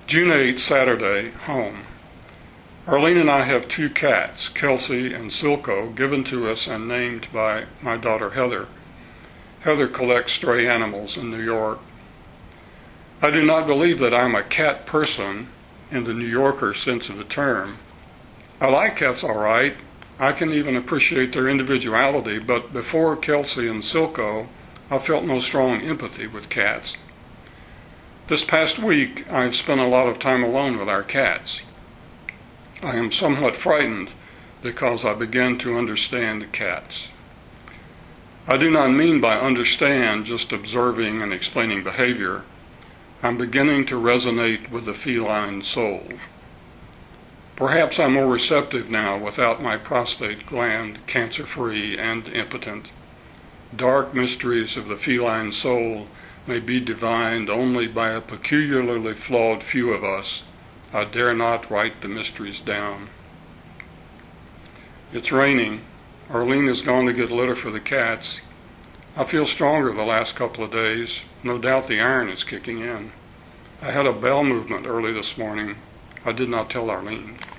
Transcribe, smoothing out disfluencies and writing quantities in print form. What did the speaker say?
June 8, Saturday, home. Arlene and I have two cats, Kelsey and Silko, given to us and named by my daughter Heather. Heather collects stray animals in New York. I do not believe that I'm a cat person in the New Yorker sense of the term. I like cats all right. I can even appreciate their individuality, but before Kelsey and Silko, I felt no strong empathy with cats. This past week, I've spent a lot of time alone with our cats. I am somewhat frightened because I began to understand cats. I do not mean by understand just observing and explaining behavior. I'm beginning to resonate with the feline soul. Perhaps I'm more receptive now without my prostate gland cancer-free and impotent. Dark mysteries of the feline soul may be divined only by a peculiarly flawed few of us. I dare not write the mysteries down. It's raining. Arlene has gone to get litter for the cats. I feel stronger the last couple of days. No doubt the iron is kicking in. I had a bowel movement early this morning. I did not tell Arlene.